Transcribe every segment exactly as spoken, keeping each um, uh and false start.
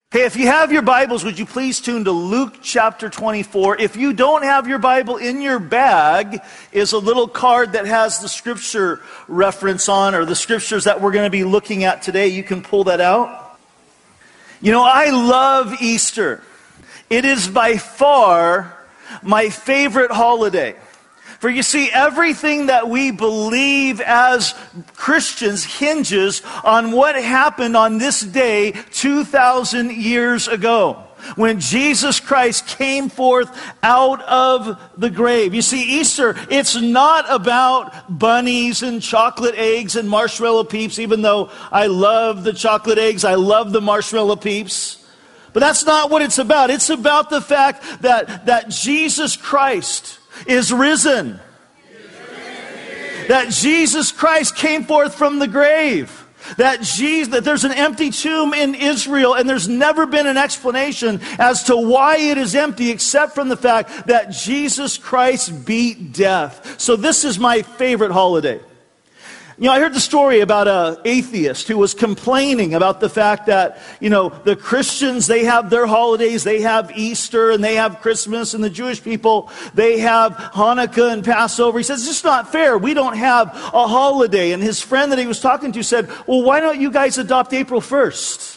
Hey, if you have your Bibles, would you please tune to Luke chapter twenty-four. If you don't have your Bible, in your bag is a little card that has the scripture reference on, or the scriptures that we're going to be looking at today. You can pull that out. You know, I love Easter. It is by far my favorite holiday. For you see, everything that we believe as Christians hinges on what happened on this day two thousand years ago, when Jesus Christ came forth out of the grave. You see, Easter, it's not about bunnies and chocolate eggs and marshmallow peeps, even though I love the chocolate eggs, I love the marshmallow peeps. But that's not what it's about. It's about the fact that, that Jesus Christ is risen. That Jesus Christ came forth from the grave. That Jesus, that there's an empty tomb in Israel, and there's never been an explanation as to why it is empty, except from the fact that Jesus Christ beat death. So this is my favorite holiday. You know, I heard the story about an atheist who was complaining about the fact that, you know, the Christians, they have their holidays, they have Easter and they have Christmas, and the Jewish people, they have Hanukkah and Passover. He says, it's just not fair. We don't have a holiday. And his friend that he was talking to said, well, why don't you guys adopt April first?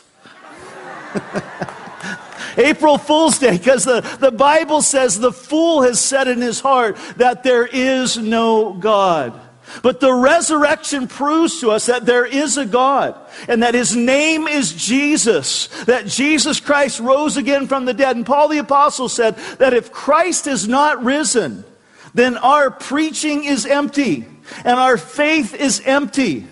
April Fool's Day, because the, the Bible says the fool has said in his heart that there is no God. But the resurrection proves to us that there is a God, and that His name is Jesus, that Jesus Christ rose again from the dead. And Paul the Apostle said that if Christ is not risen, then our preaching is empty, and our faith is empty.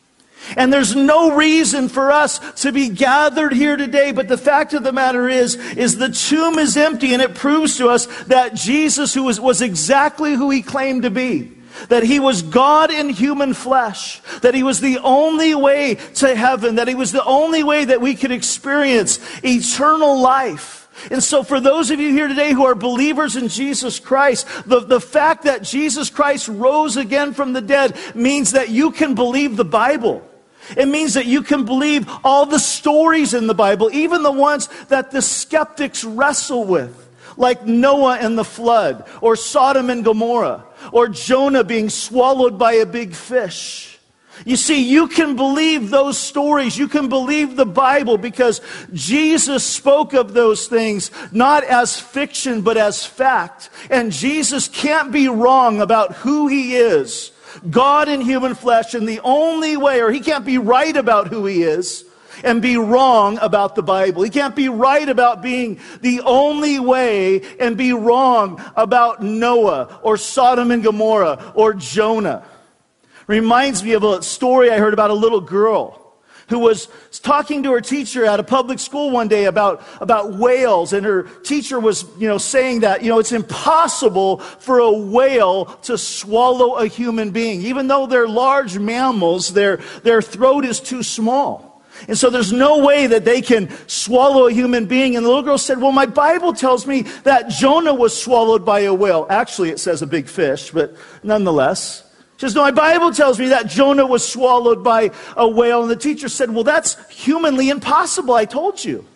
And there's no reason for us to be gathered here today, but the fact of the matter is, is the tomb is empty, and it proves to us that Jesus, who was, was exactly who He claimed to be, that He was God in human flesh, that He was the only way to heaven, that He was the only way that we could experience eternal life. And so for those of you here today who are believers in Jesus Christ, the, the fact that Jesus Christ rose again from the dead means that you can believe the Bible. It means that you can believe all the stories in the Bible, even the ones that the skeptics wrestle with, like Noah and the flood, or Sodom and Gomorrah, or Jonah being swallowed by a big fish. You see, you can believe those stories. You can believe the Bible because Jesus spoke of those things not as fiction but as fact. And Jesus can't be wrong about who He is, God in human flesh. And the only way, or He can't be right about who He is and be wrong about the Bible. He can't be right about being the only way and be wrong about Noah or Sodom and Gomorrah or Jonah. Reminds me of a story I heard about a little girl who was talking to her teacher at a public school one day about, about whales. And her teacher was, you know, saying that, you know, it's impossible for a whale to swallow a human being. Even though they're large mammals, their, their throat is too small. And so there's no way that they can swallow a human being. And the little girl said, well, my Bible tells me that Jonah was swallowed by a whale. Actually, it says a big fish, but nonetheless. She says, no, my Bible tells me that Jonah was swallowed by a whale. And the teacher said, well, that's humanly impossible, I told you.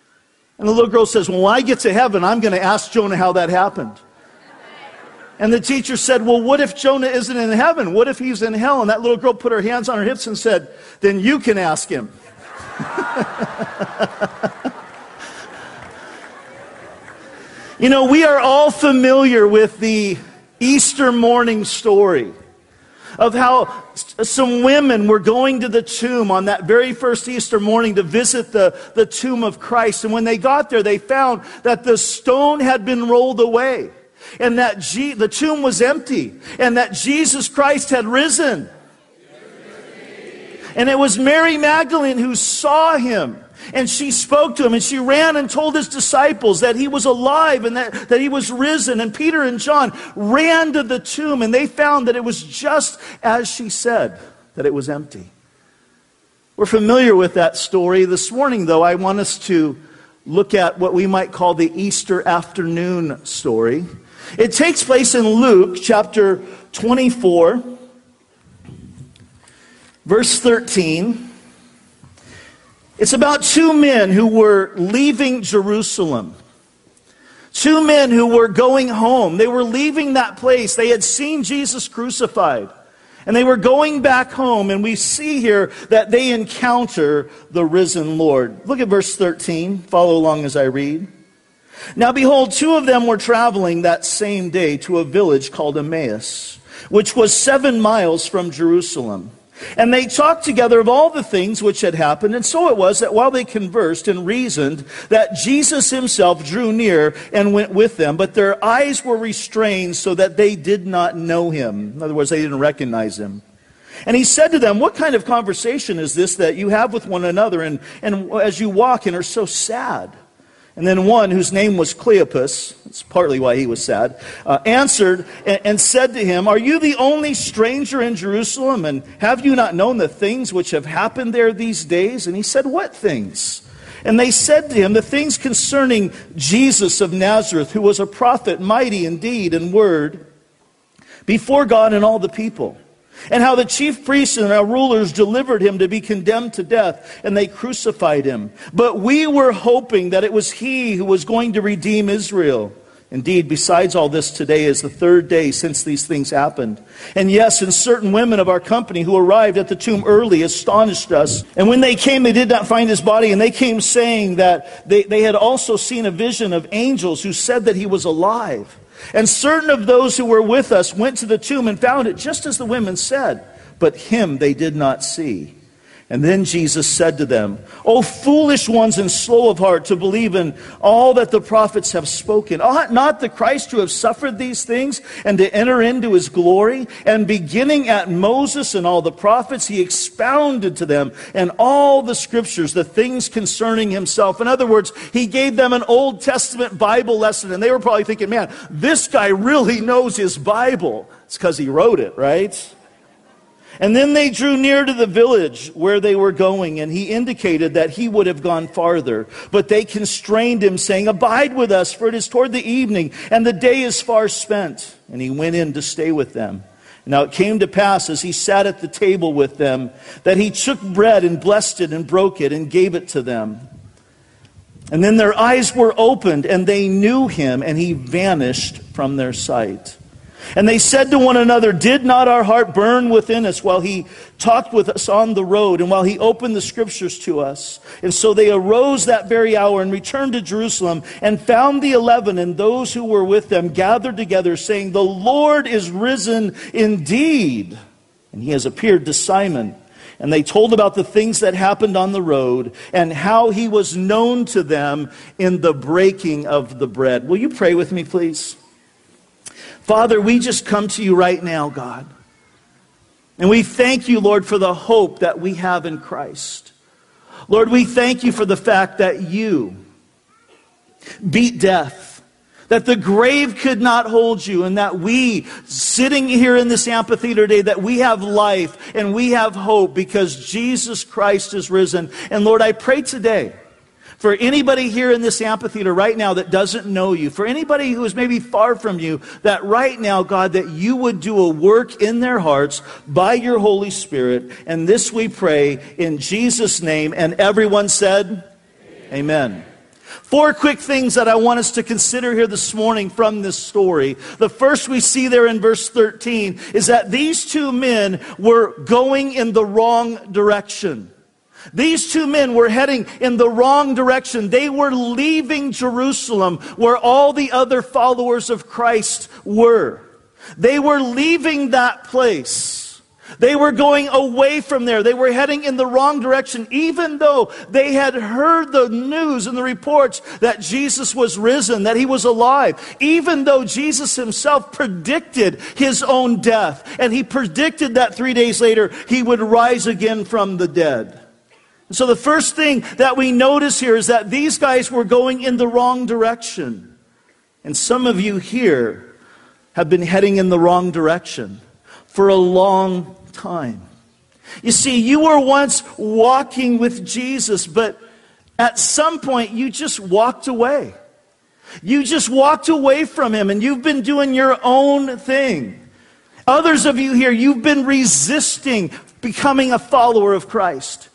And the little girl says, well, when I get to heaven, I'm going to ask Jonah how that happened. And the teacher said, well, what if Jonah isn't in heaven? What if he's in hell? And that little girl put her hands on her hips and said, then you can ask him. You know, we are all familiar with the Easter morning story of how some women were going to the tomb on that very first Easter morning to visit the, the tomb of Christ. And when they got there, they found that the stone had been rolled away, and that G- the tomb was empty, and that Jesus Christ had risen. And it was Mary Magdalene who saw Him, and she spoke to Him, and she ran and told His disciples that He was alive and that, that He was risen. And Peter and John ran to the tomb, and they found that it was just as she said, that it was empty. We're familiar with that story. This morning, though, I want us to look at what we might call the Easter afternoon story. It takes place in Luke chapter twenty-four. Verse thirteen, It's about two men who were leaving Jerusalem. Two men who were going home. They were leaving that place. They had seen Jesus crucified. And they were going back home. And we see here that they encounter the risen Lord. Look at verse thirteen. Follow along as I read. Now behold, two of them were traveling that same day to a village called Emmaus, which was seven miles from Jerusalem. And they talked together of all the things which had happened. And so it was that while they conversed and reasoned, that Jesus himself drew near and went with them. But their eyes were restrained so that they did not know him. In other words, they didn't recognize him. And he said to them, what kind of conversation is this that you have with one another, and, and as you walk and are so sad? And then one, whose name was Cleopas, that's partly why he was sad, uh, answered and, and said to him, are you the only stranger in Jerusalem? And have you not known the things which have happened there these days? And he said, what things? And they said to him, the things concerning Jesus of Nazareth, who was a prophet, mighty in deed and word, before God and all the people. And how the chief priests and our rulers delivered him to be condemned to death, and they crucified him. But we were hoping that it was he who was going to redeem Israel. Indeed, besides all this, today is the third day since these things happened. And yes, and certain women of our company who arrived at the tomb early astonished us. And when they came, they did not find his body. And they came saying that they, they had also seen a vision of angels who said that he was alive. And certain of those who were with us went to the tomb and found it just as the women said, but him they did not see. And then Jesus said to them, O foolish ones and slow of heart to believe in all that the prophets have spoken. Ought not the Christ to have suffered these things and to enter into his glory? And beginning at Moses and all the prophets, he expounded to them and all the scriptures, the things concerning himself. In other words, he gave them an Old Testament Bible lesson. And they were probably thinking, man, this guy really knows his Bible. It's because he wrote it, right? And then they drew near to the village where they were going, and he indicated that he would have gone farther. But they constrained him, saying, abide with us, for it is toward the evening, and the day is far spent. And he went in to stay with them. Now it came to pass, as he sat at the table with them, that he took bread and blessed it and broke it and gave it to them. And then their eyes were opened, and they knew him, and he vanished from their sight. And they said to one another, did not our heart burn within us while he talked with us on the road and while he opened the scriptures to us? And so they arose that very hour and returned to Jerusalem and found the eleven and those who were with them gathered together, saying, the Lord is risen indeed, and he has appeared to Simon. And they told about the things that happened on the road and how he was known to them in the breaking of the bread. Will you pray with me, please? Father, we just come to you right now, God. And we thank you, Lord, for the hope that we have in Christ. Lord, we thank you for the fact that you beat death, that the grave could not hold you, and that we, sitting here in this amphitheater today, that we have life and we have hope because Jesus Christ is risen. And Lord, I pray today, for anybody here in this amphitheater right now that doesn't know you, for anybody who is maybe far from you, that right now, God, that you would do a work in their hearts by your Holy Spirit. And this we pray in Jesus' name. And everyone said, Amen. Amen. Four quick things that I want us to consider here this morning from this story. The first we see there in verse thirteen is that these two men were going in the wrong direction. These two men were heading in the wrong direction. They were leaving Jerusalem, where all the other followers of Christ were. They were leaving that place. They were going away from there. They were heading in the wrong direction, even though they had heard the news and the reports that Jesus was risen, that he was alive. Even though Jesus himself predicted his own death, and he predicted that three days later he would rise again from the dead. So the first thing that we notice here is that these guys were going in the wrong direction. And some of you here have been heading in the wrong direction for a long time. You see, you were once walking with Jesus, but at some point you just walked away. You just walked away from him, and you've been doing your own thing. Others of you here, you've been resisting becoming a follower of Christ.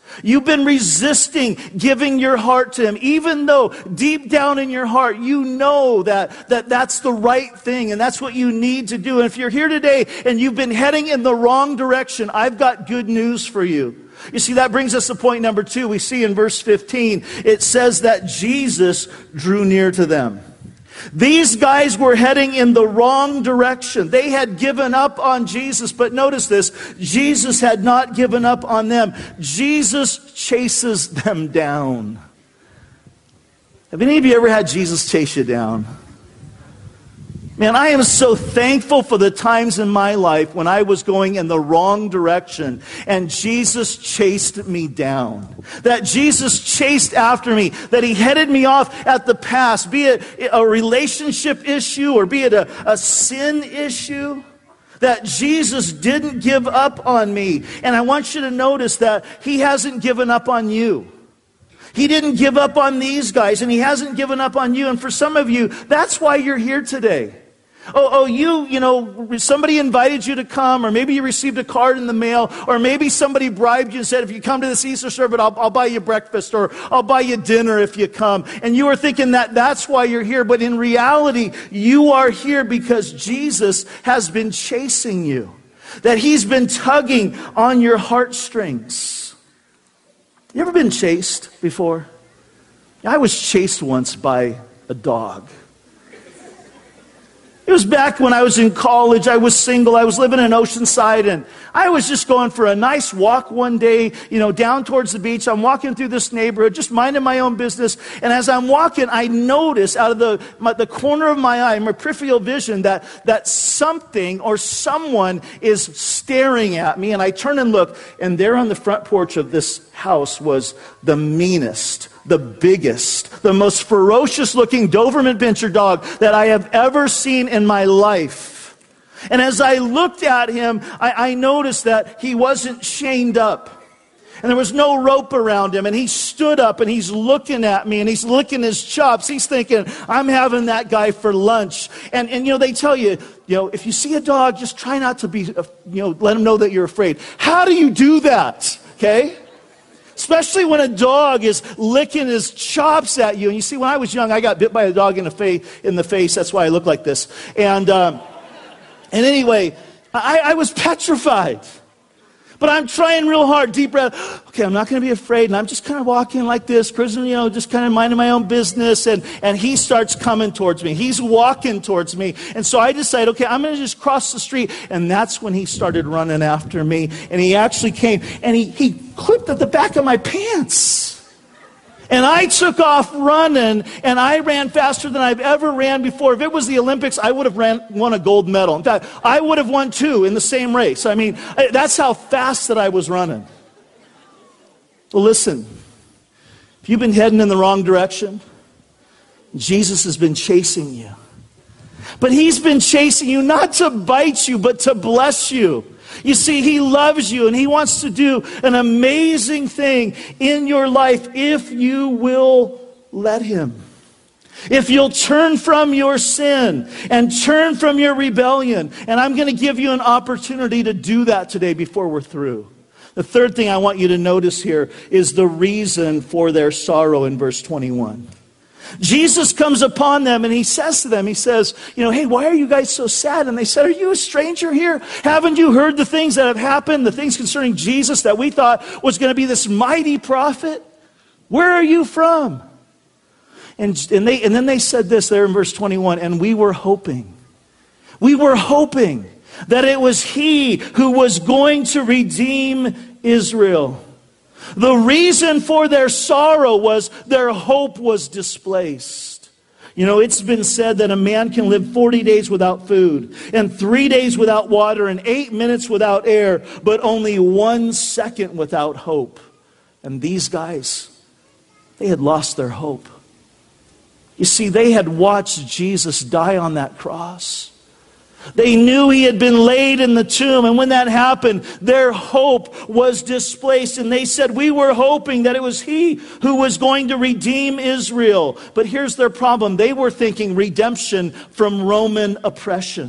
You've been resisting giving your heart to Him, even though deep down in your heart you know that, that that's the right thing and that's what you need to do. And if you're here today and you've been heading in the wrong direction, I've got good news for you. You see, that brings us to point number two. We see in verse fifteen, it says that Jesus drew near to them. These guys were heading in the wrong direction. They had given up on Jesus, but notice this, Jesus had not given up on them. Jesus chases them down. Have any of you ever had Jesus chase you down? Man, I am so thankful for the times in my life when I was going in the wrong direction and Jesus chased me down. That Jesus chased after me, that He headed me off at the pass, be it a relationship issue or be it a, a sin issue. That Jesus didn't give up on me. And I want you to notice that He hasn't given up on you. He didn't give up on these guys, and He hasn't given up on you. And for some of you, that's why you're here today. Oh, oh, you, you know, somebody invited you to come, or maybe you received a card in the mail, or maybe somebody bribed you and said, if you come to this Easter service, I'll, I'll buy you breakfast, or I'll buy you dinner if you come. And you are thinking that that's why you're here. But in reality, you are here because Jesus has been chasing you. That He's been tugging on your heartstrings. You ever been chased before? I was chased once by a dog. It was back when I was in college. I was single. I was living in Oceanside, and I was just going for a nice walk one day, you know, down towards the beach. I'm walking through this neighborhood, just minding my own business. And as I'm walking, I notice out of the my, the corner of my eye, my peripheral vision, that that something or someone is staring at me. And I turn and look, and there on the front porch of this house was the meanest, the biggest, the most ferocious looking Doberman Pinscher dog that I have ever seen in my life. And as I looked at him, I, I noticed that he wasn't chained up. And there was no rope around him. And he stood up and he's looking at me and he's licking his chops. He's thinking, I'm having that guy for lunch. And, and you know, they tell you, you know, if you see a dog, just try not to be, you know, let him know that you're afraid. How do you do that? Okay? Especially when a dog is licking his chops at you. And you see, when I was young, I got bit by a dog in the face. In the face. That's why I look like this. And um, and anyway, I, I was petrified. But I'm trying real hard, deep breath. Okay, I'm not going to be afraid. And I'm just kind of walking like this, cruising, you know, just kind of minding my own business. And, and he starts coming towards me. He's walking towards me. And so I decide, okay, I'm going to just cross the street. And that's when he started running after me. And he actually came and he, he clipped at the back of my pants. And I took off running, and I ran faster than I've ever ran before. If it was the Olympics, I would have ran, won a gold medal. In fact, I would have won two in the same race. I mean, that's how fast that I was running. Well, listen, if you've been heading in the wrong direction, Jesus has been chasing you. But He's been chasing you not to bite you, but to bless you. You see, He loves you and He wants to do an amazing thing in your life if you will let Him. If you'll turn from your sin and turn from your rebellion. And I'm going to give you an opportunity to do that today before we're through. The third thing I want you to notice here is the reason for their sorrow in verse twenty-one. Jesus comes upon them and He says to them, He says, you know, hey, why are you guys so sad? And they said, are you a stranger here? Haven't you heard the things that have happened, the things concerning Jesus that we thought was going to be this mighty prophet? Where are you from? And, and, they, and then they said this there in verse twenty-one, and we were hoping. We were hoping that it was He who was going to redeem Israel. The reason for their sorrow was their hope was displaced. You know, it's been said that a man can live forty days without food, and three days without water, and eight minutes without air, but only one second without hope. And these guys, they had lost their hope. You see, they had watched Jesus die on that cross. They knew He had been laid in the tomb, and when that happened, their hope was displaced. And they said, we were hoping that it was He who was going to redeem Israel. But here's their problem. They were thinking redemption from Roman oppression.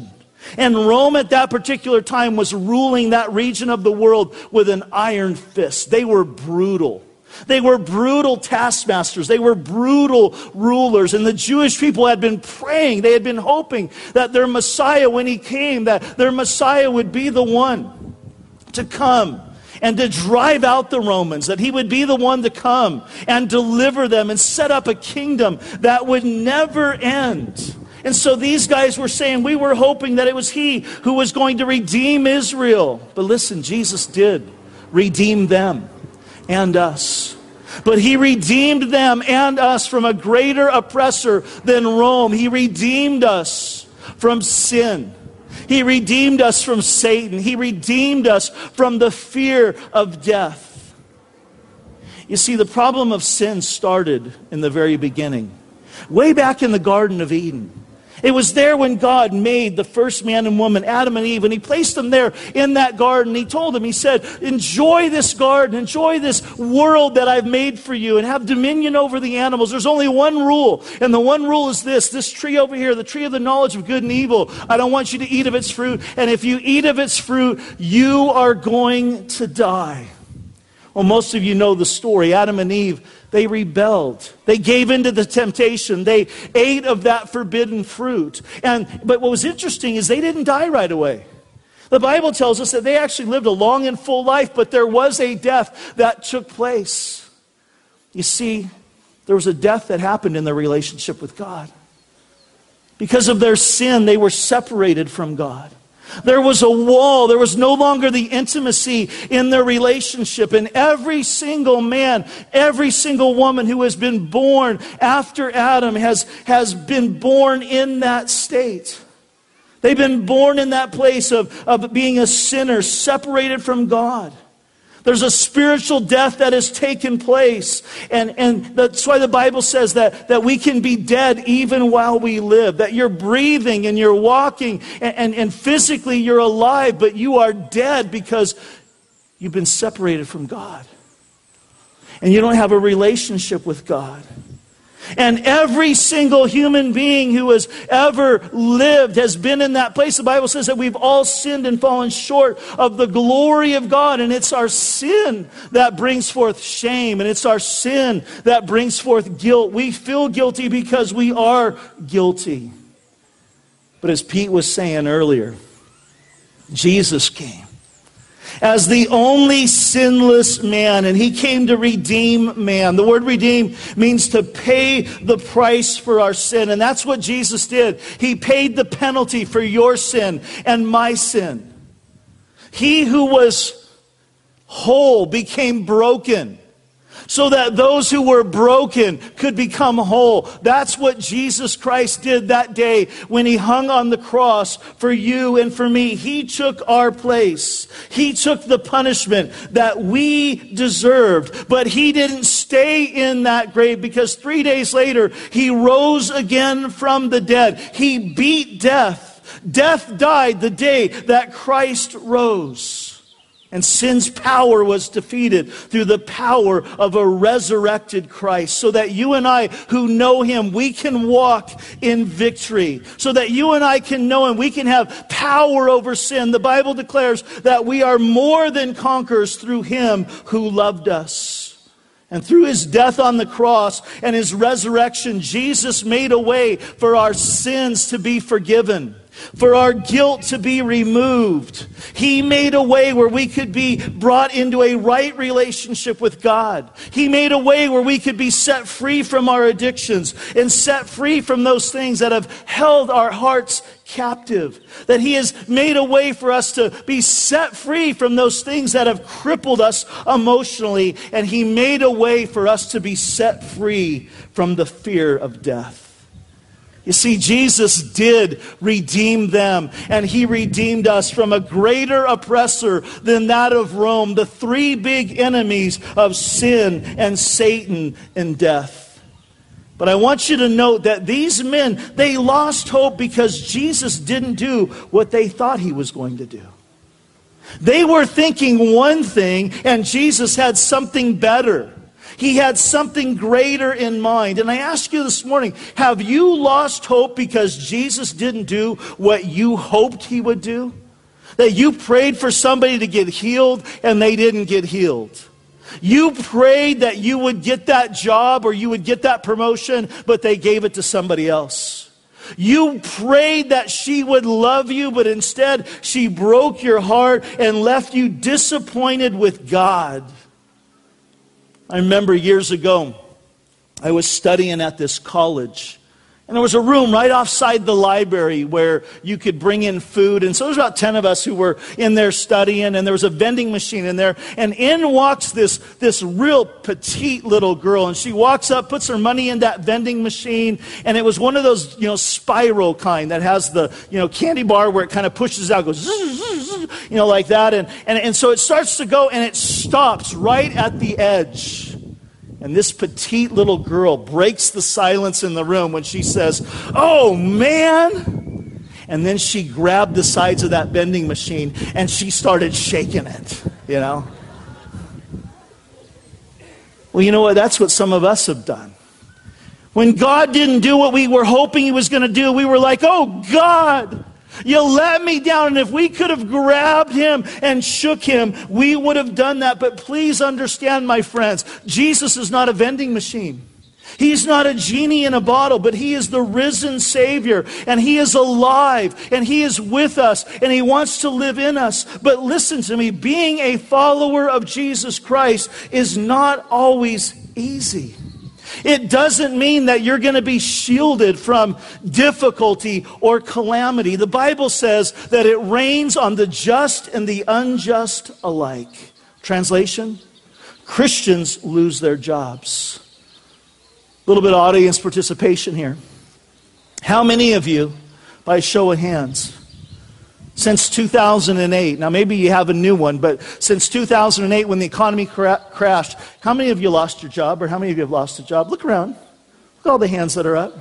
And Rome at that particular time was ruling that region of the world with an iron fist. They were brutal. They were brutal taskmasters. They were brutal rulers. And the Jewish people had been praying. They had been hoping that their Messiah, when he came, that their Messiah would be the one to come and to drive out the Romans, that he would be the one to come and deliver them and set up a kingdom that would never end. And so these guys were saying, we were hoping that it was he who was going to redeem Israel. But listen, Jesus did redeem them and us. But he redeemed them and us from a greater oppressor than Rome. He redeemed us from sin. He redeemed us from Satan. He redeemed us from the fear of death. You see, the problem of sin started in the very beginning, way back in the Garden of Eden. It was there when God made the first man and woman, Adam and Eve, and he placed them there in that garden. He told them, he said, enjoy this garden, enjoy this world that I've made for you, and have dominion over the animals. There's only one rule, and the one rule is this, this tree over here, the tree of the knowledge of good and evil. I don't want you to eat of its fruit, and if you eat of its fruit, you are going to die. Well, most of you know the story. Adam and Eve, they rebelled. They gave into the temptation. They ate of that forbidden fruit. And but what was interesting is they didn't die right away. The Bible tells us that they actually lived a long and full life, but there was a death that took place. You see, there was a death that happened in their relationship with God. Because of their sin, they were separated from God. There was a wall. There was no longer the intimacy in their relationship. And every single man, every single woman who has been born after Adam has, has been born in that state. They've been born in that place of, of being a sinner, separated from God. There's a spiritual death that has taken place. And, and that's why the Bible says that, that we can be dead even while we live. That you're breathing and you're walking and, and, and physically you're alive, but you are dead because you've been separated from God. And you don't have a relationship with God. And every single human being who has ever lived has been in that place. The Bible says that we've all sinned and fallen short of the glory of God. And it's our sin that brings forth shame. And it's our sin that brings forth guilt. We feel guilty because we are guilty. But as Pete was saying earlier, Jesus came as the only sinless man, and he came to redeem man. The word redeem means to pay the price for our sin, and that's what Jesus did. He paid the penalty for your sin and my sin. He who was whole became broken, so that those who were broken could become whole. That's what Jesus Christ did that day when he hung on the cross for you and for me. He took our place. He took the punishment that we deserved. But he didn't stay in that grave, because three days later, he rose again from the dead. He beat death. Death died the day that Christ rose. And sin's power was defeated through the power of a resurrected Christ. So that you and I who know him, we can walk in victory. So that you and I can know him, we can have power over sin. The Bible declares that we are more than conquerors through him who loved us. And through his death on the cross and his resurrection, Jesus made a way for our sins to be forgiven, for our guilt to be removed. He made a way where we could be brought into a right relationship with God. He made a way where we could be set free from our addictions and set free from those things that have held our hearts captive. That he has made a way for us to be set free from those things that have crippled us emotionally. And he made a way for us to be set free from the fear of death. You see, Jesus did redeem them, and he redeemed us from a greater oppressor than that of Rome, the three big enemies of sin and Satan and death. But I want you to note that these men, they lost hope because Jesus didn't do what they thought he was going to do. They were thinking one thing, and Jesus had something better. He had something greater in mind. And I ask you this morning, have you lost hope because Jesus didn't do what you hoped he would do? That you prayed for somebody to get healed and they didn't get healed. You prayed that you would get that job or you would get that promotion, but they gave it to somebody else. You prayed that she would love you, but instead she broke your heart and left you disappointed with God. I remember years ago, I was studying at this college. And there was a room right offside the library where you could bring in food. And so there was about ten of us who were in there studying. And there was a vending machine in there. And in walks this, this real petite little girl. And she walks up, puts her money in that vending machine. And it was one of those, you know, spiral kind that has the, you know, candy bar where it kind of pushes out, goes, you know, like that. And, and, and so it starts to go and it stops right at the edge. And this petite little girl breaks the silence in the room when she says, "Oh, man." And then she grabbed the sides of that vending machine and she started shaking it, you know. Well, you know what? That's what some of us have done. When God didn't do what we were hoping he was going to do, we were like, "Oh, God, you let me down." And if we could have grabbed him and shook him, we would have done that. But please understand, my friends, Jesus is not a vending machine. He's not a genie in a bottle, but he is the risen Savior. And he is alive. And he is with us. And he wants to live in us. But listen to me, being a follower of Jesus Christ is not always easy. It doesn't mean that you're going to be shielded from difficulty or calamity. The Bible says that it rains on the just and the unjust alike. Translation: Christians lose their jobs. A little bit of audience participation here. How many of you, by a show of hands, since two thousand eight, now maybe you have a new one, but since two thousand eight when the economy cra- crashed, how many of you lost your job, or how many of you have lost a job? Look around. Look at all the hands that are up.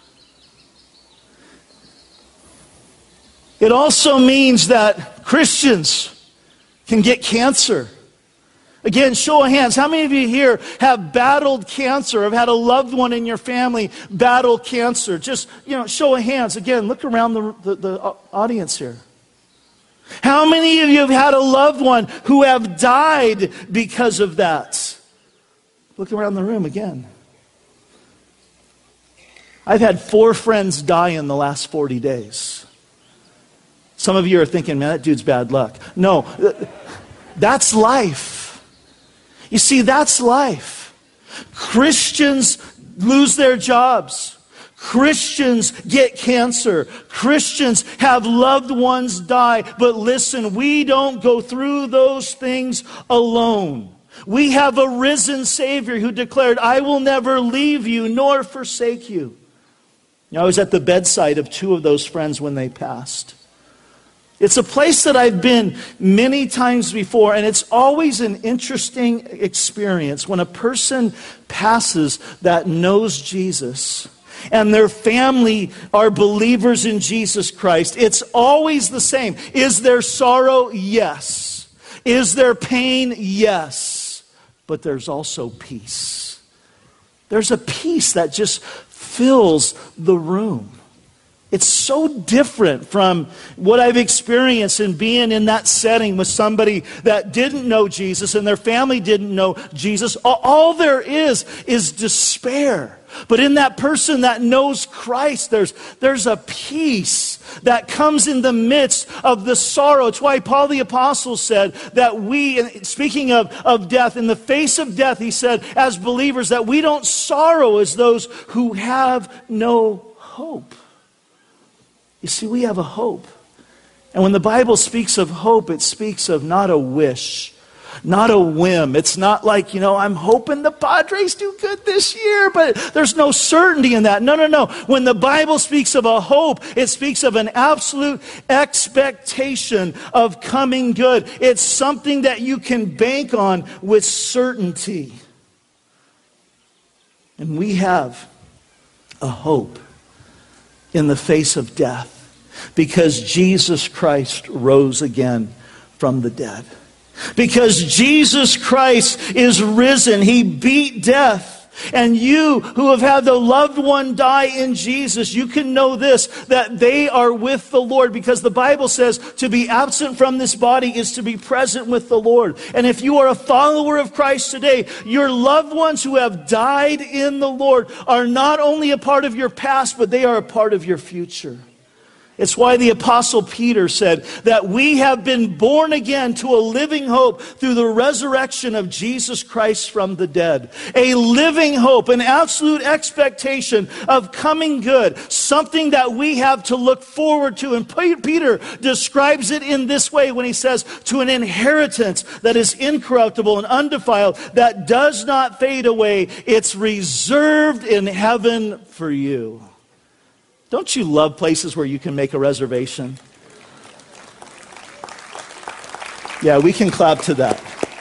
It also means that Christians can get cancer. Again, show of hands. How many of you here have battled cancer, have had a loved one in your family battle cancer? Just, you know, show of hands. Again, look around the, the, the audience here. How many of you have had a loved one who have died because of that? Look around the room again. I've had four friends die in the last forty days. Some of you are thinking, "Man, that dude's bad luck." No, that's life. You see, that's life. Christians lose their jobs. Christians get cancer. Christians have loved ones die. But listen, we don't go through those things alone. We have a risen Savior who declared, "I will never leave you nor forsake you." You know, I was at the bedside of two of those friends when they passed. It's a place that I've been many times before, and it's always an interesting experience when a person passes that knows Jesus and their family are believers in Jesus Christ. It's always the same. Is there sorrow? Yes. Is there pain? Yes. But there's also peace. There's a peace that just fills the room. It's so different from what I've experienced in being in that setting with somebody that didn't know Jesus and their family didn't know Jesus. All there is is despair. But in that person that knows Christ, there's, there's a peace that comes in the midst of the sorrow. It's why Paul the Apostle said that we, speaking of, of death, in the face of death, he said, as believers, that we don't sorrow as those who have no hope. You see, we have a hope. And when the Bible speaks of hope, it speaks of not a wish, not a whim. It's not like, you know, I'm hoping the Padres do good this year, but there's no certainty in that. No, no, no. When the Bible speaks of a hope, it speaks of an absolute expectation of coming good. It's something that you can bank on with certainty. And we have a hope in the face of death, because Jesus Christ rose again from the dead. Because Jesus Christ is risen. He beat death. And you who have had the loved one die in Jesus, you can know this, that they are with the Lord, because the Bible says to be absent from this body is to be present with the Lord. And if you are a follower of Christ today, your loved ones who have died in the Lord are not only a part of your past, but they are a part of your future. It's why the Apostle Peter said that we have been born again to a living hope through the resurrection of Jesus Christ from the dead. A living hope, an absolute expectation of coming good, something that we have to look forward to. And Peter describes it in this way when he says, to an inheritance that is incorruptible and undefiled, that does not fade away. It's reserved in heaven for you. Don't you love places where you can make a reservation? Yeah, we can clap to that.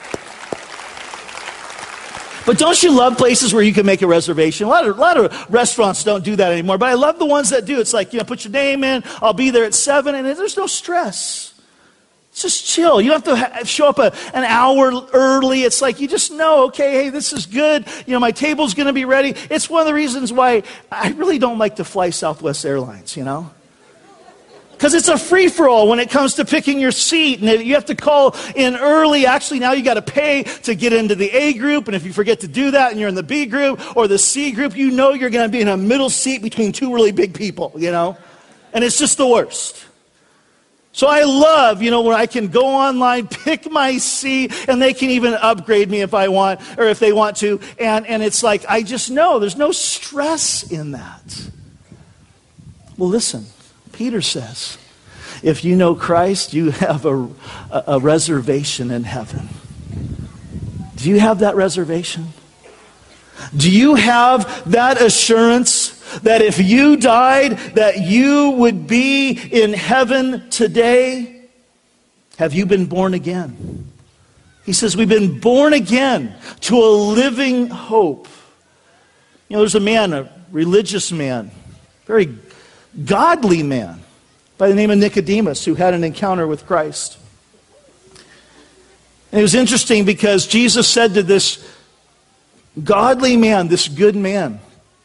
But don't you love places where you can make a reservation? A lot of, a lot of restaurants don't do that anymore, but I love the ones that do. It's like, you know, put your name in, I'll be there at seven, and there's no stress. It's just chill. You don't have to ha- show up a, an hour early. It's like you just know, okay, hey, this is good. You know, my table's going to be ready. It's one of the reasons why I really don't like to fly Southwest Airlines, you know? Because it's a free-for-all when it comes to picking your seat. And you have to call in early. Actually, now you got to pay to get into the A group. And if you forget to do that and you're in the B group or the C group, you know you're going to be in a middle seat between two really big people, you know? And it's just the worst. So I love, you know, where I can go online, pick my seat, and they can even upgrade me if I want, or if they want to. And, and it's like, I just know there's no stress in that. Well, listen, Peter says, if you know Christ, you have a, a, a reservation in heaven. Do you have that reservation? Do you have that assurance that if you died, that you would be in heaven today? Have you been born again? He says we've been born again to a living hope. You know, there's a man, a religious man, very godly man by the name of Nicodemus who had an encounter with Christ. And it was interesting because Jesus said to this godly man, this good man,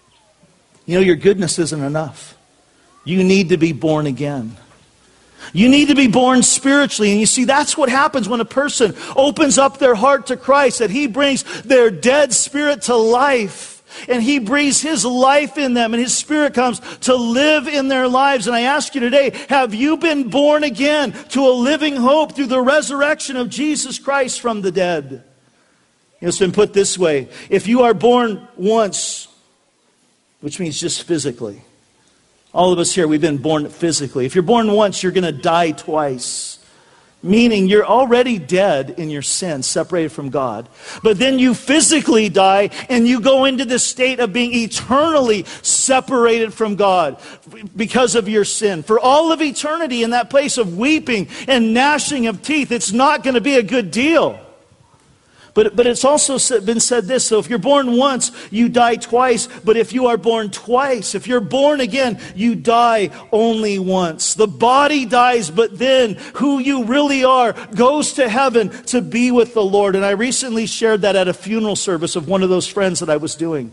you know, your goodness isn't enough. You need to be born again. You need to be born spiritually. And you see, that's what happens when a person opens up their heart to Christ, that He brings their dead spirit to life. And He breathes His life in them, and His Spirit comes to live in their lives. And I ask you today, have you been born again to a living hope through the resurrection of Jesus Christ from the dead? You know, it's been put this way. If you are born once, which means just physically. All of us here, we've been born physically. If you're born once, you're going to die twice. Meaning you're already dead in your sin, separated from God. But then you physically die and you go into this state of being eternally separated from God because of your sin. For all of eternity in that place of weeping and gnashing of teeth, it's not going to be a good deal. But, but it's also been said this, so if you're born once, you die twice. But if you are born twice, if you're born again, you die only once. The body dies, but then who you really are goes to heaven to be with the Lord. And I recently shared that at a funeral service of one of those friends that I was doing.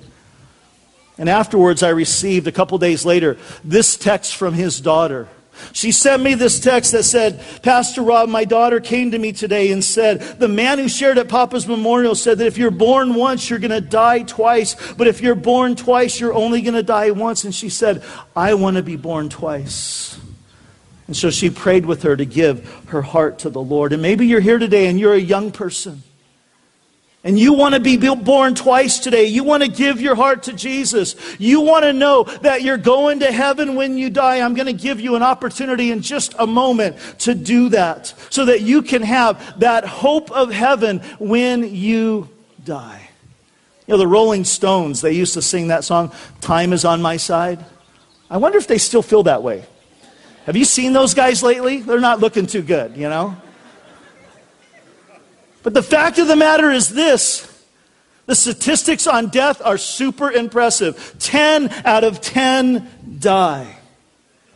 And afterwards, I received, a couple days later, this text from his daughter. She sent me this text that said, Pastor Rob, my daughter came to me today and said, the man who shared at Papa's memorial said that if you're born once, you're going to die twice. But if you're born twice, you're only going to die once. And she said, I want to be born twice. And so she prayed with her to give her heart to the Lord. And maybe you're here today and you're a young person. And you want to be born twice today. You want to give your heart to Jesus. You want to know that you're going to heaven when you die. I'm going to give you an opportunity in just a moment to do that, so that you can have that hope of heaven when you die. You know, the Rolling Stones, they used to sing that song, Time Is on My Side. I wonder if they still feel that way. Have you seen those guys lately? They're not looking too good, you know? But the fact of the matter is this. The statistics on death are super impressive. Ten out of ten die.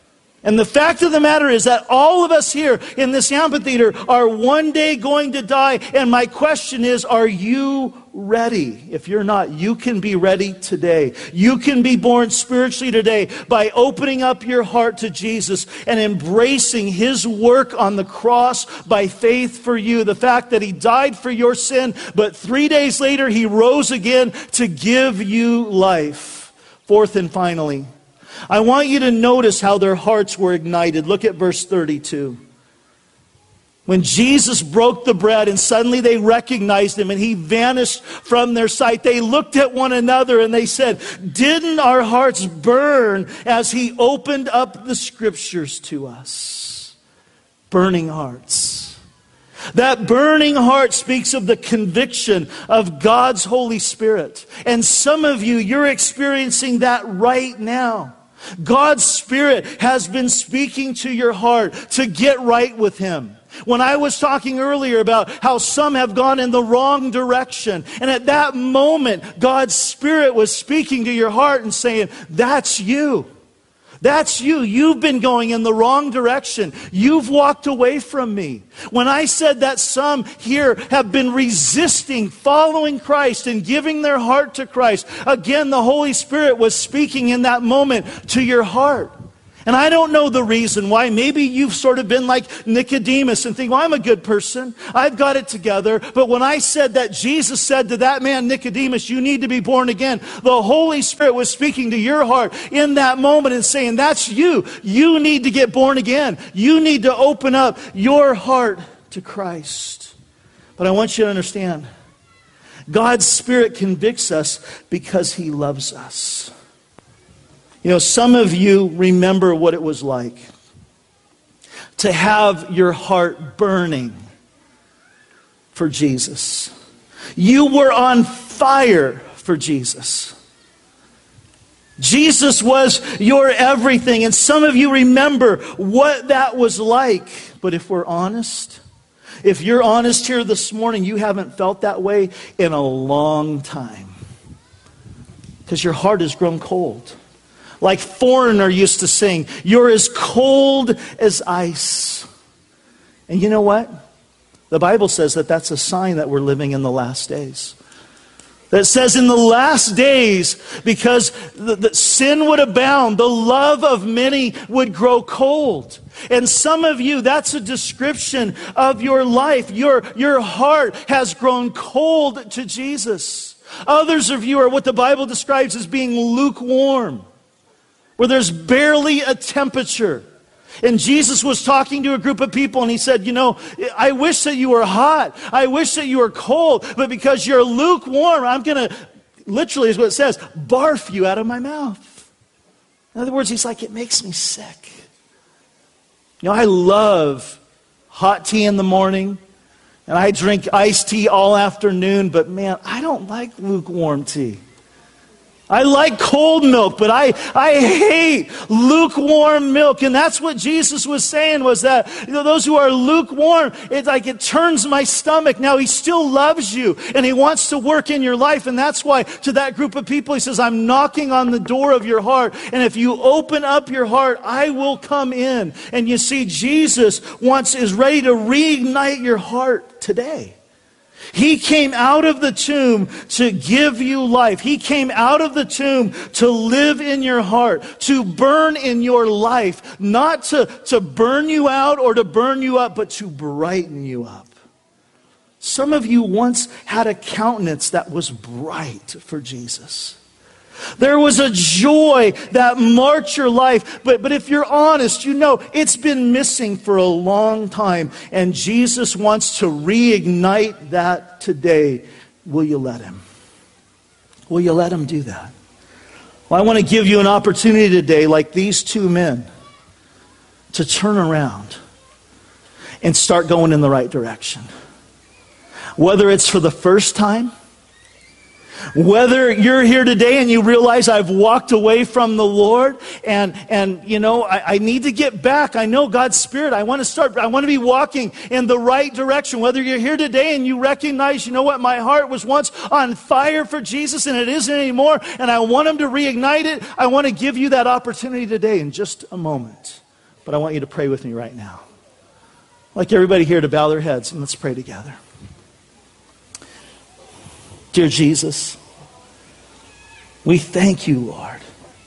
And the fact of the matter is that all of us here in this amphitheater are one day going to die. And my question is, are you ready? If you're not, you can be ready today. You can be born spiritually today by opening up your heart to Jesus and embracing His work on the cross by faith for you. The fact that He died for your sin, but three days later He rose again to give you life. Fourth and finally, I want you to notice how their hearts were ignited. Look at verse thirty-two. When Jesus broke the bread and suddenly they recognized Him and He vanished from their sight, they looked at one another and they said, "Didn't our hearts burn as He opened up the Scriptures to us?" Burning hearts. That burning heart speaks of the conviction of God's Holy Spirit. And some of you, you're experiencing that right now. God's Spirit has been speaking to your heart to get right with Him. When I was talking earlier about how some have gone in the wrong direction, and at that moment, God's Spirit was speaking to your heart and saying, "That's you. That's you. You've been going in the wrong direction. You've walked away from me." When I said that some here have been resisting following Christ and giving their heart to Christ, again, the Holy Spirit was speaking in that moment to your heart. And I don't know the reason why. Maybe you've sort of been like Nicodemus and think, "Well, I'm a good person. I've got it together." But when I said that Jesus said to that man, Nicodemus, "You need to be born again," the Holy Spirit was speaking to your heart in that moment and saying, "That's you. You need to get born again. You need to open up your heart to Christ." But I want you to understand, God's Spirit convicts us because He loves us. You know, some of you remember what it was like to have your heart burning for Jesus. You were on fire for Jesus. Jesus was your everything. And some of you remember what that was like. But if we're honest, if you're honest here this morning, you haven't felt that way in a long time. Because your heart has grown cold. Like Foreigner used to sing, "You're as cold as ice." And you know what? The Bible says that that's a sign that we're living in the last days. That says in the last days, because the, the sin would abound, the love of many would grow cold. And some of you, that's a description of your life. Your, your heart has grown cold to Jesus. Others of you are what the Bible describes as being lukewarm, where there's barely a temperature. And Jesus was talking to a group of people and He said, "You know, I wish that you were hot. I wish that you were cold. But because you're lukewarm, I'm going to," literally is what it says, "barf you out of my mouth." In other words, He's like, it makes me sick. You know, I love hot tea in the morning. And I drink iced tea all afternoon. But man, I don't like lukewarm tea. I like cold milk, but I, I hate lukewarm milk. And that's what Jesus was saying, was that, you know, those who are lukewarm, it's like it turns my stomach. Now, He still loves you and He wants to work in your life. And that's why to that group of people, He says, "I'm knocking on the door of your heart. And if you open up your heart, I will come in." And you see, Jesus wants, is ready to reignite your heart today. He came out of the tomb to give you life. He came out of the tomb to live in your heart, to burn in your life, not to, to burn you out or to burn you up, but to brighten you up. Some of you once had a countenance that was bright for Jesus. There was a joy that marked your life. But, but if you're honest, you know it's been missing for a long time. And Jesus wants to reignite that today. Will you let Him? Will you let Him do that? Well, I want to give you an opportunity today, like these two men, to turn around and start going in the right direction. Whether it's for the first time, whether you're here today and you realize I've walked away from the Lord and, and you know, I, I need to get back. I know God's Spirit. I want to start, I want to be walking in the right direction. Whether you're here today and you recognize, you know what, my heart was once on fire for Jesus and it isn't anymore, and I want Him to reignite it, I want to give you that opportunity today in just a moment. But I want you to pray with me right now. I'd like everybody here to bow their heads and let's pray together. Dear Jesus, we thank you, Lord,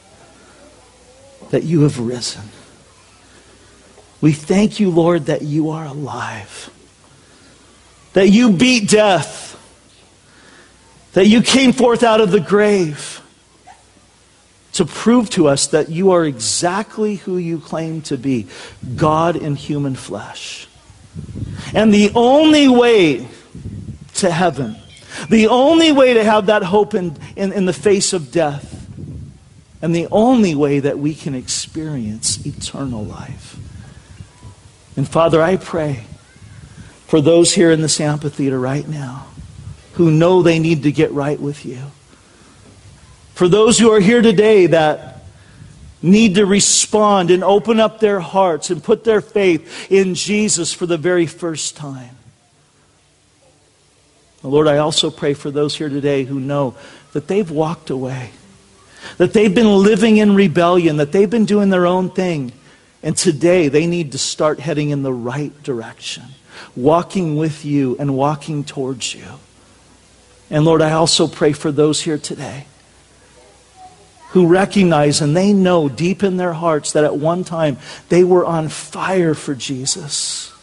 that you have risen. We thank you, Lord, that you are alive. That you beat death. That you came forth out of the grave to prove to us that you are exactly who you claim to be, God in human flesh. And the only way to heaven, the only way to have that hope in, in, in the face of death, and the only way that we can experience eternal life. And Father, I pray for those here in this amphitheater right now who know they need to get right with you. For those who are here today that need to respond and open up their hearts and put their faith in Jesus for the very first time. Lord, I also pray for those here today who know that they've walked away, that they've been living in rebellion, that they've been doing their own thing. And today they need to start heading in the right direction, walking with you and walking towards you. And Lord, I also pray for those here today who recognize and they know deep in their hearts that at one time they were on fire for Jesus.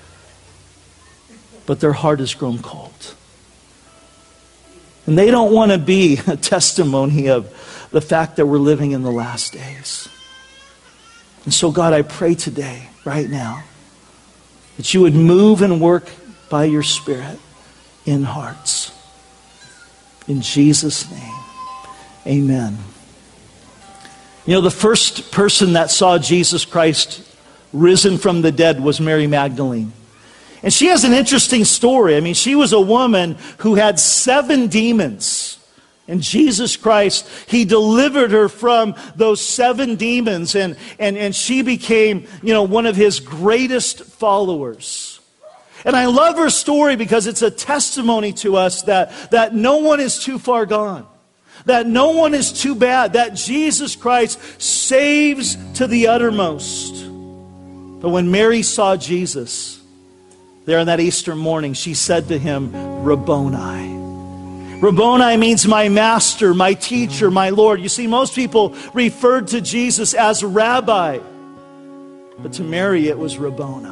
But their heart has grown cold. And they don't want to be a testimony of the fact that we're living in the last days. And so God, I pray today, right now, that you would move and work by your Spirit in hearts. In Jesus' name, amen. You know, the first person that saw Jesus Christ risen from the dead was Mary Magdalene. And she has an interesting story. I mean, she was a woman who had seven demons. And Jesus Christ, He delivered her from those seven demons. And, and, and she became, you know, one of His greatest followers. And I love her story because it's a testimony to us that, that no one is too far gone. That no one is too bad. That Jesus Christ saves to the uttermost. But when Mary saw Jesus there on that Easter morning, she said to Him, Rabboni. Rabboni means my master, my teacher, my Lord. You see, most people referred to Jesus as rabbi. But to Mary, it was Rabboni.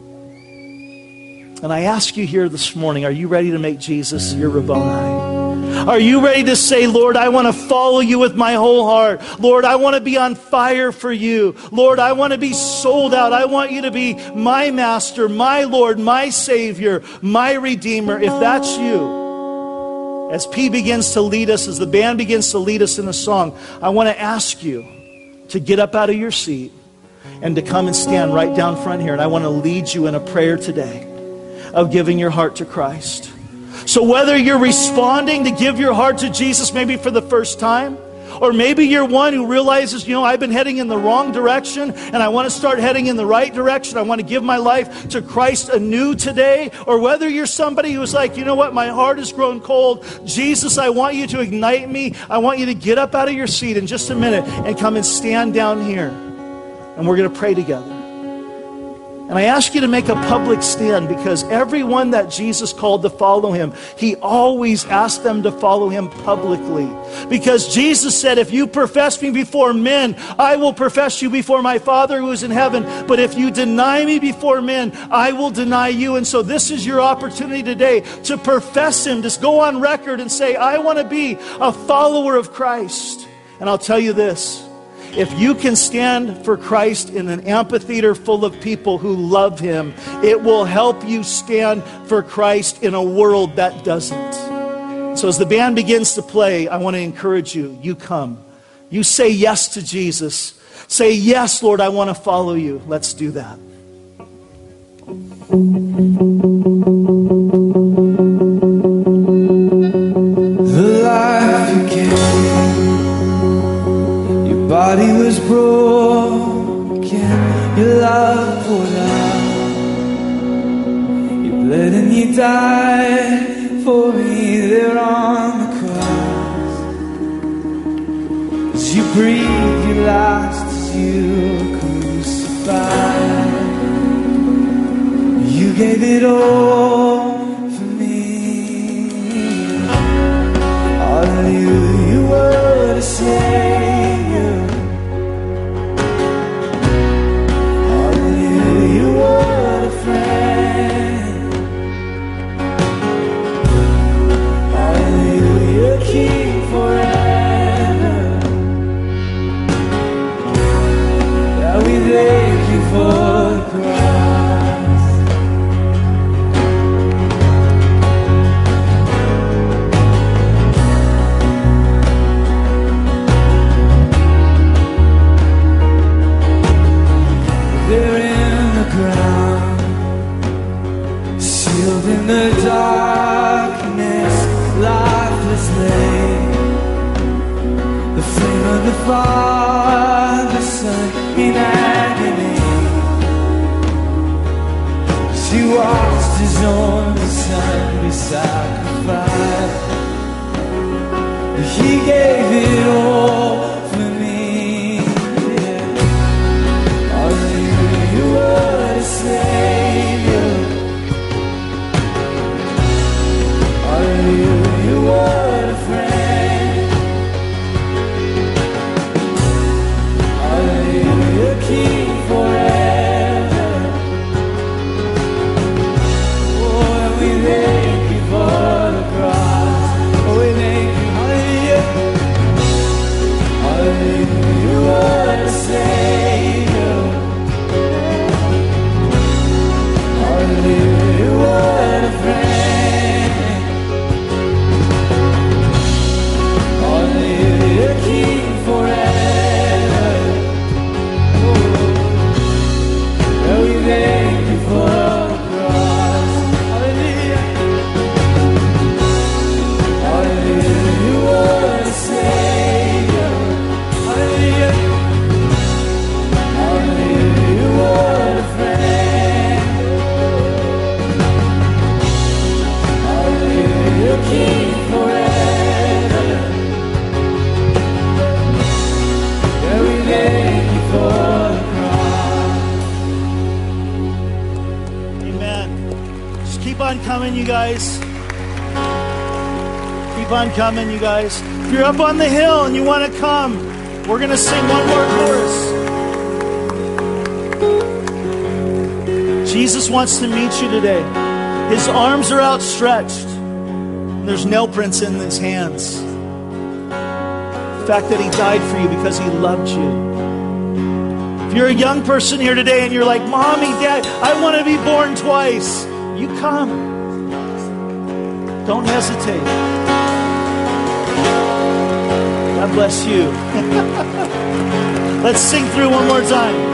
And I ask you here this morning, are you ready to make Jesus your Rabboni? Are you ready to say, Lord, I want to follow you with my whole heart. Lord, I want to be on fire for you. Lord, I want to be sold out. I want you to be my master, my Lord, my Savior, my Redeemer. If that's you, as P begins to lead us, as the band begins to lead us in a song, I want to ask you to get up out of your seat and to come and stand right down front here. And I want to lead you in a prayer today of giving your heart to Christ. So whether you're responding to give your heart to Jesus maybe for the first time, or maybe you're one who realizes, you know, I've been heading in the wrong direction and I want to start heading in the right direction. I want to give my life to Christ anew today. Or whether you're somebody who's like, you know what, my heart has grown cold. Jesus, I want you to ignite me. I want you to get up out of your seat in just a minute and come and stand down here. And we're going to pray together. And I ask you to make a public stand because everyone that Jesus called to follow Him, He always asked them to follow Him publicly. Because Jesus said, if you profess me before men, I will profess you before my Father who is in heaven. But if you deny me before men, I will deny you. And so this is your opportunity today to profess Him. Just go on record and say, I want to be a follower of Christ. And I'll tell you this. If you can stand for Christ in an amphitheater full of people who love Him, it will help you stand for Christ in a world that doesn't. So as the band begins to play, I want to encourage you, you come. You say yes to Jesus. Say, yes, Lord, I want to follow you. Let's do that. The life you gave, your body was broken, your love poured out, you bled and you died for me there on the cross. As you breathe your last as you were crucified. sacrifice. You gave it all for me. Hallelujah, you were the Savior. Hallelujah, you were the friend. Hallelujah, King forever. Yeah, we thank you for the cross. There in the ground, sealed in the darkness, lifeless lay. The flame of the Father's Son in agony. She watched his only Son be sacrificed. He gave it all for me. Yeah. Hallelujah, you were the Savior. Hallelujah, you were the friend. Hallelujah, King forever. Oh, and we thank you for the cross. Oh, we thank you. Hallelujah. Hallelujah, you are the Savior. Hallelujah, you are the friend. Hallelujah, King forever. Oh, and we thank you for the cross. Hallelujah. Hallelujah, you are the Savior. Hallelujah. Hallelujah, you are the friend. Hallelujah, King forever. Yeah, we thank you for the cross. Amen. Just keep on coming, you guys. Keep on coming, you guys. If you're up on the hill and you want to come, we're going to sing one more chorus. Jesus wants to meet you today. His arms are outstretched. And there's nail prints in his hands. The fact that he died for you because he loved you. If you're a young person here today and you're like, Mommy, Dad, I want to be born twice. You come. Don't hesitate. God bless you. Let's sing through one more time.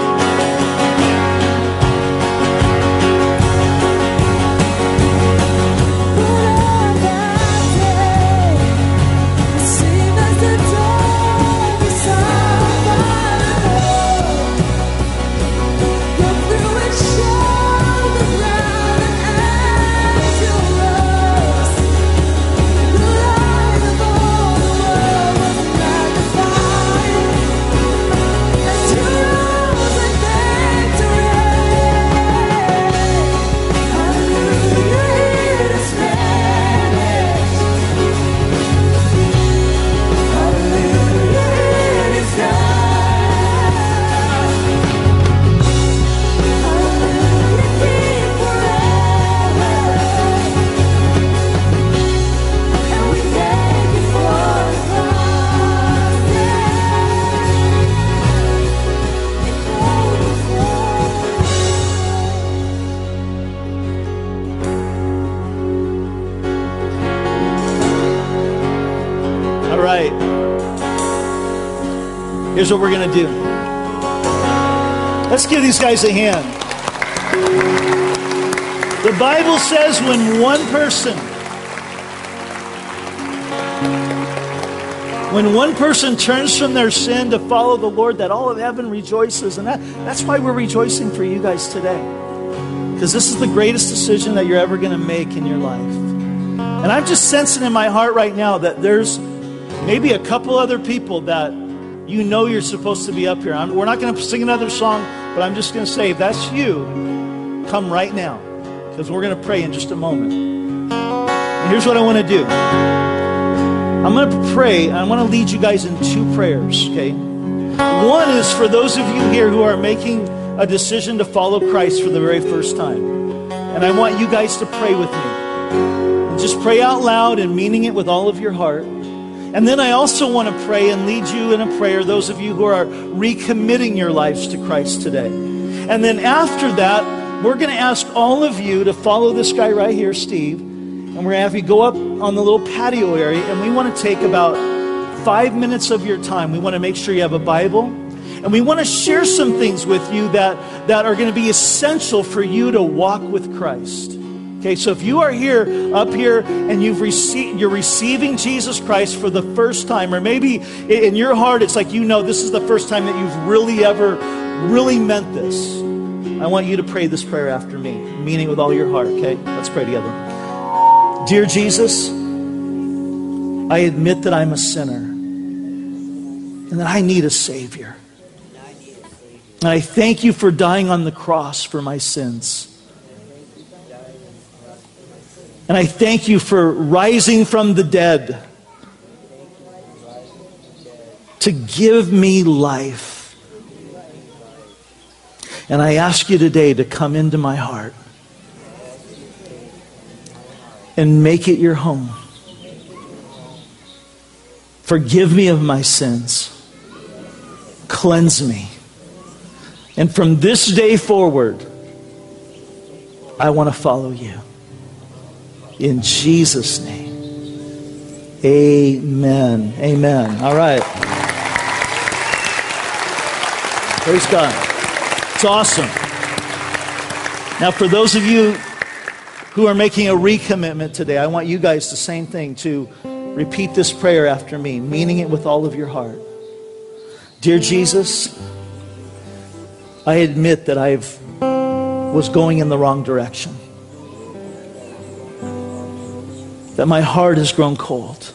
Here's what we're going to do. Let's give these guys a hand. The Bible says when one person, when one person turns from their sin to follow the Lord, that all of heaven rejoices. And that, that's why we're rejoicing for you guys today. Because this is the greatest decision that you're ever going to make in your life. And I'm just sensing in my heart right now that there's maybe a couple other people that you know you're supposed to be up here. I'm, we're not going to sing another song, but But I'm just going to say, if that's you, come right now, because we're going to pray in just a moment. And here's what I want to do. I'm going to pray. I want to lead you guys in two prayers, okay? One is for those of you here who are making a decision to follow Christ for the very first time. And I want you guys to pray with me. And just pray out loud and meaning it with all of your heart. And then I also want to pray and lead you in a prayer, those of you who are recommitting your lives to Christ today. And then after that, we're going to ask all of you to follow this guy right here, Steve. And we're going to have you go up on the little patio area. And we want to take about five minutes of your time. We want to make sure you have a Bible. And we want to share some things with you that, that are going to be essential for you to walk with Christ. Okay, so if you are here, up here, and you've received, you're receiving Jesus Christ for the first time, or maybe in your heart it's like you know this is the first time that you've really ever, really meant this, I want you to pray this prayer after me, meaning with all your heart, okay? Let's pray together. Dear Jesus, I admit that I'm a sinner, and that I need a Savior. And I thank you for dying on the cross for my sins. And I thank you for rising from the dead to give me life. And I ask you today to come into my heart and make it your home. Forgive me of my sins. Cleanse me. And from this day forward, I want to follow you. In Jesus' name. Amen. Amen. All right. Praise God. It's awesome. Now, for those of you who are making a recommitment today, I want you guys the same thing, to repeat this prayer after me, meaning it with all of your heart. Dear Jesus, I admit that I was going in the wrong direction. That my heart has grown cold.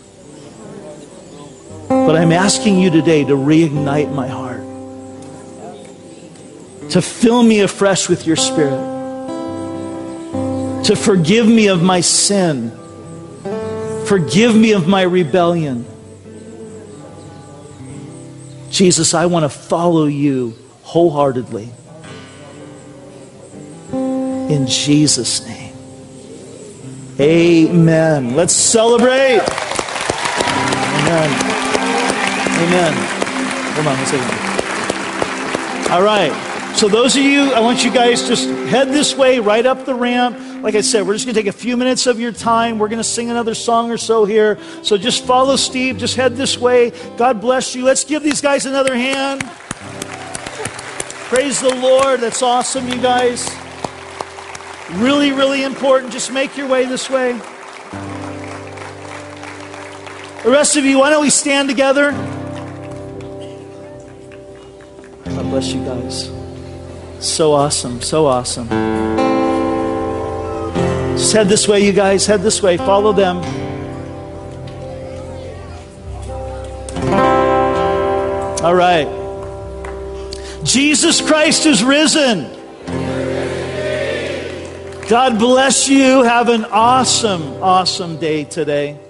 But I'm asking you today to reignite my heart. To fill me afresh with your Spirit. To forgive me of my sin. Forgive me of my rebellion. Jesus, I want to follow you wholeheartedly. In Jesus' name. Amen. Let's celebrate. Amen. Amen. Hold on one second. All right. So those of you, I want you guys just head this way, right up the ramp. Like I said, we're just going to take a few minutes of your time. We're going to sing another song or so here. So just follow Steve. Just head this way. God bless you. Let's give these guys another hand. Praise the Lord. That's awesome, you guys. Really, really important. Just make your way this way. The rest of you, why don't we stand together? God bless you guys. So awesome. So awesome. Just head this way, you guys. Head this way. Follow them. All right. Jesus Christ is risen. God bless you. Have an awesome, awesome day today.